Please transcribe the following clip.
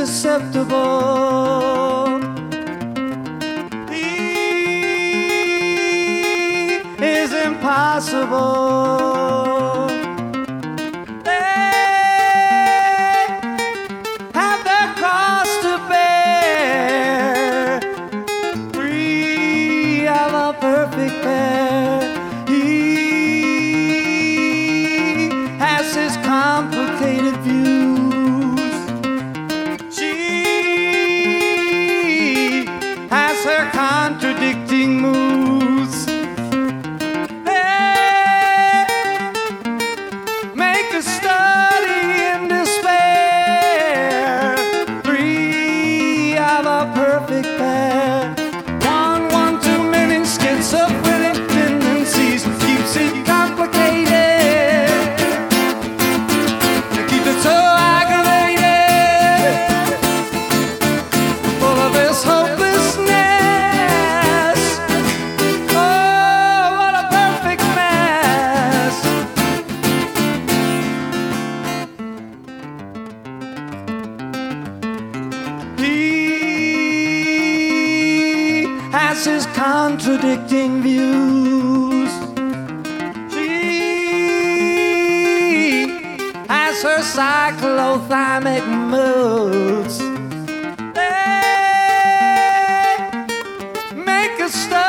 susceptible. He is impossible. They have their cross to bear, free of a perfect pair. He has his complicated views. She has her contradicting moods. They make a study in despair, free of a perfect pair. One too many schizophrenic tendencies keeps it complicated, keeps it so aggravated, full of this hopelessness. Oh, what a perfect mess. He has his contradicting views. She has her cyclothymic moods. They make a study